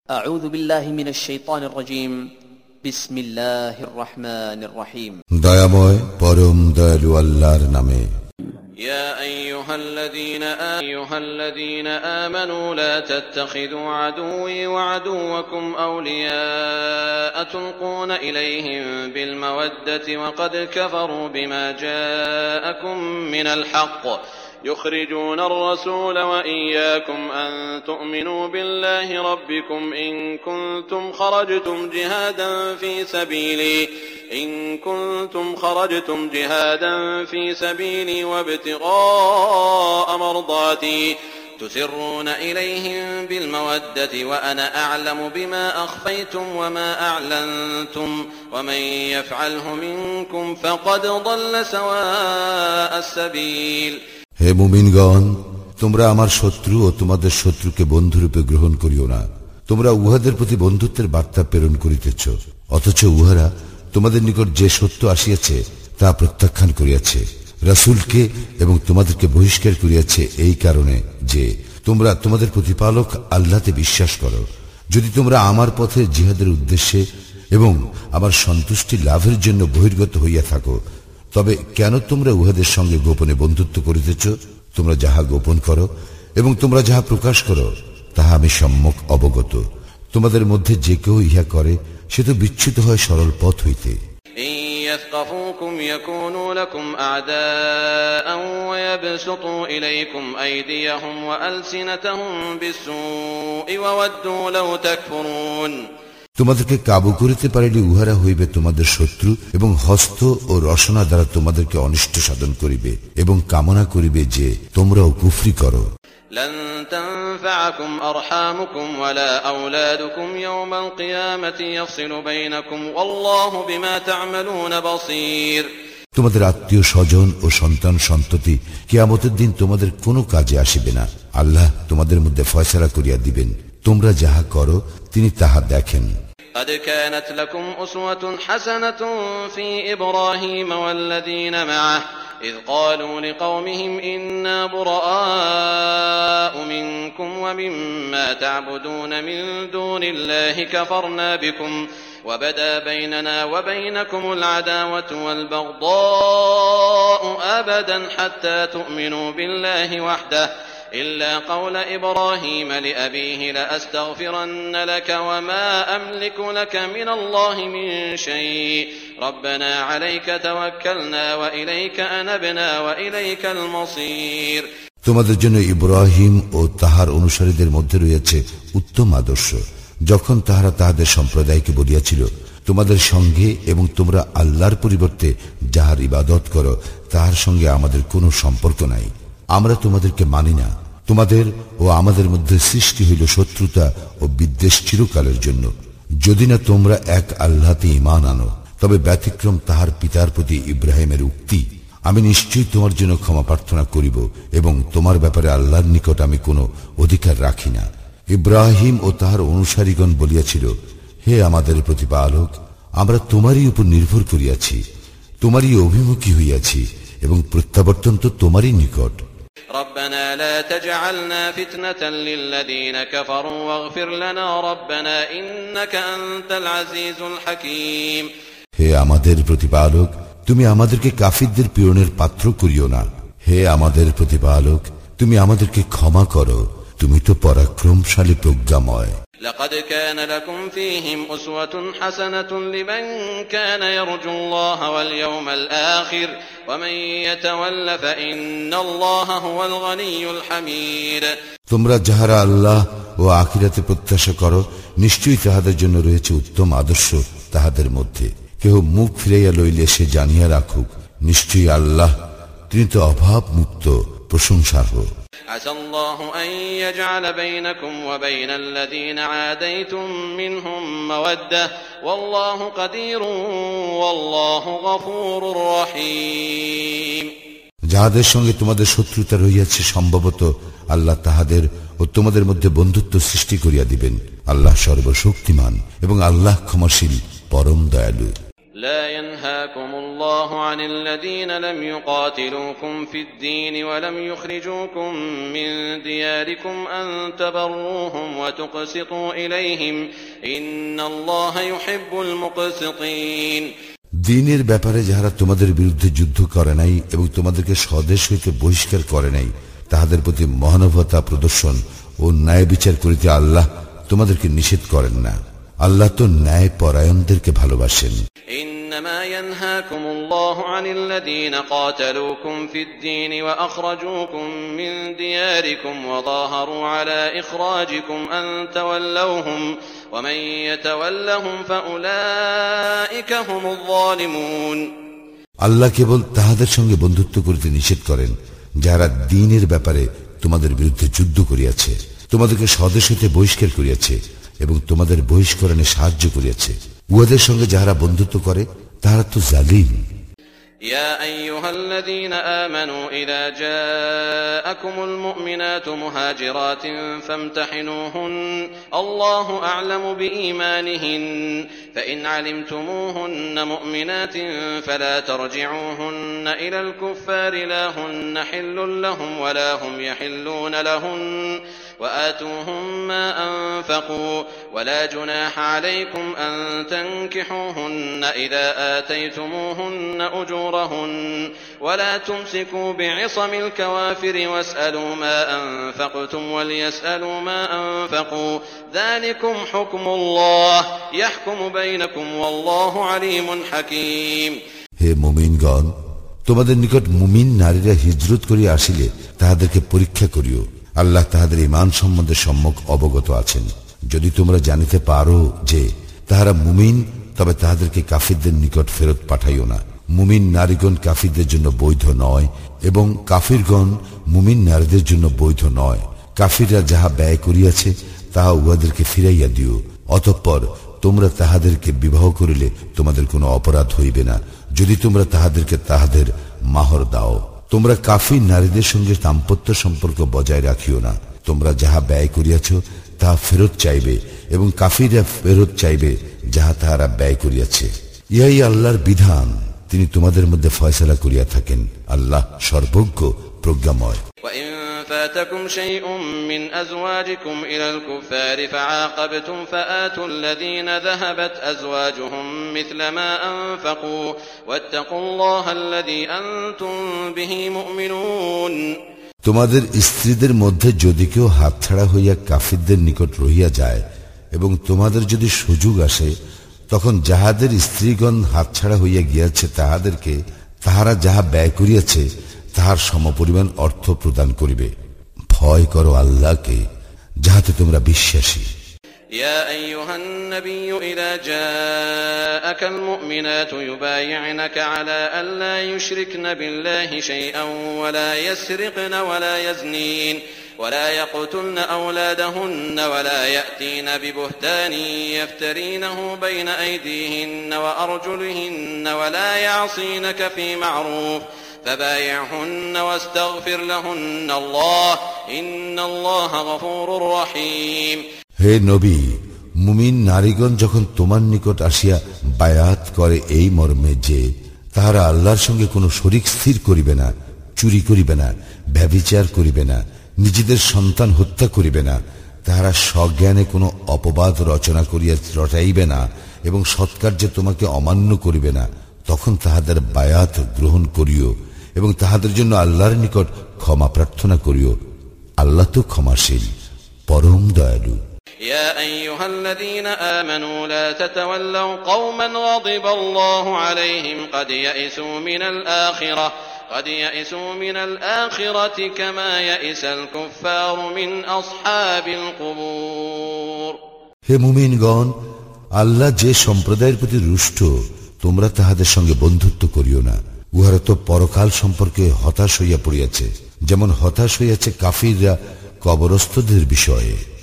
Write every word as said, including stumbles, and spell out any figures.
أعوذ بالله من الشيطان الرجيم بسم الله الرحمن الرحيم দয়াময় পরম দয়ালু আল্লাহর নামে يا أيها الذين أيها الذين آمنوا لا تتخذوا عدوي وعدوكم أولياء تلقون إليهم بالمودة وقد كفروا بما جاءكم من الحق يخرجون الرسول وإياكم أن تؤمنوا بالله ربكم إن كنتم خرجتم جهادا في سبيلي إن كنتم خرجتم جهادا في سبيلي وابتغاء مرضاتي تسرون إليهم بالمودة وأنا أعلم بما أخفيتم وما أعلنتم ومن يفعله منكم فقد ضل سواء السبيل হে মুমিনগণ, তোমরা আমার শত্রু ও তোমাদের শত্রুকে বন্ধুরূপে গ্রহণ করিও না। তোমরা উহাদের প্রতি বন্ধুত্বের বার্তা প্রেরণ করিতেছ, অথচ উহারা তোমাদের নিকট যে সত্য আসিয়াছে তা প্রত্যাখ্যান করিয়াছে, রাসূলকে এবং তোমাদেরকে বহিষ্কার করিয়াছে এই কারণে যে তোমরা তোমাদের প্রতিপালক আল্লাহতে বিশ্বাস করো। যদি তোমরা আমার পথে জিহাদের উদ্দেশ্যে এবং আমার সন্তুষ্টি লাভের জন্য বহির্গত হইয়া থাকো, তবে কেন তোমরা উহাদের সঙ্গে গোপনে বন্ধুত্ব করিতেছ? তোমরা যাহা গোপন করো এবং তোমরা যাহা প্রকাশ করো তাহা আমি সম্যক অবগত। তোমাদের মধ্যে যে কেউ ইহা করে সে তো বিচ্যুত হয় সরল পথ হইতে। يثقفوكم يكونوا لكم أعداء ويبسطوا إليكم أيديهم وألسنتهم بالسوء وودوا لو تكفرون তোমাদেরকে কাবু করিতে পারিলে উহারা হইবে তোমাদের শত্রু এবং হস্ত ও রসনা দ্বারা তোমাদেরকে অনিষ্ট সাধন করিবে এবং কামনা করিবে যে তোমরাও কুফরি করো। لن تنفعكم أرحامكم ولا أولادكم يوم القيامة يفصل بينكم والله بما تعملون بصير তোমাদের আত্মীয় স্বজন ও সন্তান সন্ততি কিয়ামতের দিন তোমাদের কোনো কাজে আসিবে না। আল্লাহ তোমাদের মধ্যে ফয়সালা করিয়া দিবেন, তোমরা যাহা করো তিনি তাহা দেখেন। قد كانت لكم أسوة حسنة في إبراهيم والذين معه إذ قالوا لقومهم إنا براء منكم ومما تعبدون من دون الله كفرنا بكم وبدا بيننا وبينكم العداوة والبغضاء أبدا حتى تؤمنوا بالله وحده إلا قول إبراهيم لأبيه لأستغفرن لك وما أملك لك من الله من شيء ربنا عليك توكلنا وإليك أنبنا وإليك المصير তোমাদের জন্য ইব্রাহিম ও তাহার অনুসারীদের মধ্যে রয়েছে উত্তম আদর্শ, যখন তাহারা তাহাদের সম্প্রদায়কে বলিয়াছিল তোমাদের সঙ্গে এবং তোমরা আল্লাহর পরিবর্তে যাহার ইবাদত করো তাহার সঙ্গে আমাদের কোনো সম্পর্ক নাই, আমরা তোমাদেরকে মানি না। তোমাদের ও আমাদের মধ্যে সৃষ্টি হইল শত্রুতা ও বিদ্বেষ চিরকালের জন্য, যদি না তোমরা এক আল্লাহতে ঈমান আনো। তবে ব্যতিক্রম তাহার পিতার প্রতি ইব্রাহিমের উক্তি, আমি নিশ্চয়ই তোমার জন্য ক্ষমা প্রার্থনা করিব এবং তোমার ব্যাপারে আল্লাহর নিকট আমি কোনো অধিকার রাখি না। ইব্রাহিম ও তাহার অনুসারীগণ বলিয়াছিল, হে আমাদের প্রতিপালক, আমরা তোমারই উপর নির্ভর করিয়াছি, তোমারই অভিমুখী হইয়াছি এবং প্রত্যাবর্তন তো তোমারই নিকট। ربنا لا تجعلنا فتنة للذين كفروا واغفر لنا ربنا إنك أنت العزيز الحكيم হে আমাদের প্রতিপালক, তুমি আমাদেরকে কাফিরদের পীড়নের পাত্র করিও না। হে আমাদের প্রতিপালক, তুমি আমাদেরকে ক্ষমা করো, তুমি তো পরাক্রমশালী প্রজ্ঞাময়। لقد كان لكم فيهم أسوة حسنة لمن كان يرجو الله واليوم الآخر ومن يتول فإن الله هو الغني الحميد তোমরা যাহারা আল্লাহ ও আখিরাতে প্রত্যাশা করো, নিশ্চয়ই তাহাদের জন্য রয়েছে উত্তম আদর্শ। তাহাদের মধ্যে কেহ মুখ ফিরাইয়া লইলে সে জানিয়া রাখুক, নিশ্চয়ই আল্লাহ তিনি তো অভাব মুক্ত প্রশংসার্হ। عسى الله أن يجعل بينكم وبين الذين عاديتم منهم مودة والله قدير والله غفور رحيم যাহাদের সঙ্গে তোমাদের শত্রুতা রহিয়াছে সম্ভবত আল্লাহ তাহাদের ও তোমাদের মধ্যে বন্ধুত্ব সৃষ্টি করিয়া দিবেন। আল্লাহ সর্বশক্তিমান এবং আল্লাহ ক্ষমাশীল পরম দয়ালু। لا ينهاكم الله عن الذين لم يقاتلوكم في الدين ولم يخرجوكم من دياركم أن تبروهم وتقسطوا إليهم إن الله يحب المقسطين দ্বীনের ব্যাপারে যারা তোমাদের বিরুদ্ধে যুদ্ধ করে নাই এবং তোমাদেরকে স্বদেশ হইতে বহিষ্কার করে নাই, তাহাদের প্রতি মহানুভবতা প্রদর্শন ও ন্যায় বিচার করিতে আল্লাহ তোমাদেরকে নিষেধ করেন না। আল্লাহ তো ন্যায় পরায়ণদেরকে ভালোবাসেন। إنما ينهاكم الله عن الذين قاتلوكم في الدين وأخرجوكم من دياركم وظاهروا على إخراجكم أن تولوهم ومن يتولهم فأولئك هم الظالمون আল্লাহ কেবল তাহাদের সঙ্গে বন্ধুত্ব করিতে নিষেধ করেন যারা দ্বীনের ব্যাপারে তোমাদের বিরুদ্ধে যুদ্ধ করিয়াছে, তোমাদেরকে স্বদেশ হইতে বহিষ্কার করিয়াছে এবং তোমাদের বহিষ্করণে সাহায্য করিয়াছে। উহাদের সঙ্গে যাহারা বন্ধুত্ব করে তাহারা তো জালিম। يا أيها الذين آمنوا إذا جاءكم المؤمنات مهاجرات فامتحنوهن الله أعلم بإيمانهن فإن علمتموهن مؤمنات فلا ترجعوهن إلى الكفار لا هن حل لهم ولا هم يحلون لهن وآتوهم ما أنفقوا ولا جناح عليكم أن تنكحوهن إذا آتيتموهن أجورهن ولا تمسكوا بعصم الكوافر واسألوا ما أنفقتم وليسألوا ما أنفقوا ذلكم حكم الله يحكم بينكم والله عليم حكيم হে মুমিনগণ, তোমাদের নিকট মুমিন নারীরা হিজরত করিয়া আসিলে তাহাদেরকে পরীক্ষা করিও। আল্লাহ তাহাদের ঈমান সম্বন্ধে সম্যক অবগত আছেন। যদি তোমরা জানিতে পারো যে তাহারা মুমিন, তবে তাহাদেরকে কাফিরদের নিকট ফেরত পাঠাইও না। মুমিন নারীগণ কাফিরদের জন্য বৈধ নয় এবং কাফিরগণ মুমিন নারীদের জন্য বৈধ নয়। কাফিররা যাহা ব্যয় করিয়াছে তাহা উহাদেরকে ফিরাইয়া দিও। অতঃপর তোমরা তাহাদেরকে বিবাহ করিলে তোমাদের কোনো অপরাধ হইবে না, যদি তোমরা তাহাদেরকে তাহাদের মাহর দাও। তোমরা কাফির নারীদের সঙ্গে দাম্পত্য সম্পর্ক বজায় রাখিও না। তোমরা যাহা ব্যয় করিয়াছ তাহা ফেরত চাইবে এবং কাফিররা ফেরত চাইবে যাহা তাহারা ব্যয় করিয়াছে। ইহাই আল্লাহর বিধান, তিনি তোমাদের মধ্যে ফয়সালা করিয়া থাকেন। আল্লাহ সর্বজ্ঞ প্রজ্ঞাময়। وإن فاتكم شيء من أزواجكم إلى الكفار فعاقبتم فآتوا الذين ذهبت أزواجهم مثل ما أنفقوا واتقوا الله الذي أنتم به مؤمنون তোমাদের স্ত্রীদের মধ্যে যদি কেউ হাতছাড়া হইয়া কাফিরদের নিকট রহিয়া যায় এবং তোমাদের যদি সুযোগ আসে, তখন যাহাদের স্ত্রীগণ হাতছাড়া হইয়া গিয়াছে তাহাদেরকে তাহারা যাহা ব্যয় করিয়াছে তাহার সমপরিমাণ অর্থ প্রদান করিবে। ভয় করো আল্লাহকে, যাহাতে তোমরা বিশ্বাসী। يا أيها النبي إذا جاءك المؤمنات يبايعنك على أن لا يشركن بالله شيئا ولا يسرقن ولا يزنين ولا يقتلن أولادهن ولا يأتين ببهتان يفترينه بين أيديهن وأرجلهن ولا يعصينك في معروف فبايعهن واستغفر لهن الله إن الله غفور رحيم হে নবী, মুমিন নারীগণ যখন তোমার নিকট আসিয়া বায়াত করে এই মর্মে যে তাহারা আল্লাহর সঙ্গে কোনো শরীক স্থির করিবে না, চুরি করিবে না, ব্যভিচার করিবে না, নিজেদের সন্তান হত্যা করিবে না, তাহারা সজ্ঞানে কোনো অপবাদ রচনা করিয়া রটাইবে না এবং সৎকার্যে তোমাকে অমান্য করিবে না, তখন তাহাদের বায়াত গ্রহণ করিও এবং তাহাদের জন্য আল্লাহর নিকট ক্ষমা প্রার্থনা করিও। আল্লাহ তো ক্ষমাশীল, পরম দয়ালু। يا أيها الذين آمنوا لا تتولوا قوما غضب الله عليهم قد يئسوا من الآخرة قد يئسوا من الآخرة كما يئس الكفار من أصحاب القبور হে মুমিনগণ, আল্লাহ যে সম্প্রদায়ের প্রতি রুষ্ট, তোমরা তাহাদের সঙ্গে বন্ধুত্ব করিও না। উহারা তো পরকাল সম্পর্কে হতাশ হইয়া পড়িয়াছে, যেমন হতাশ হইয়াছে কাফিররা কবরস্থদের বিষয়ে।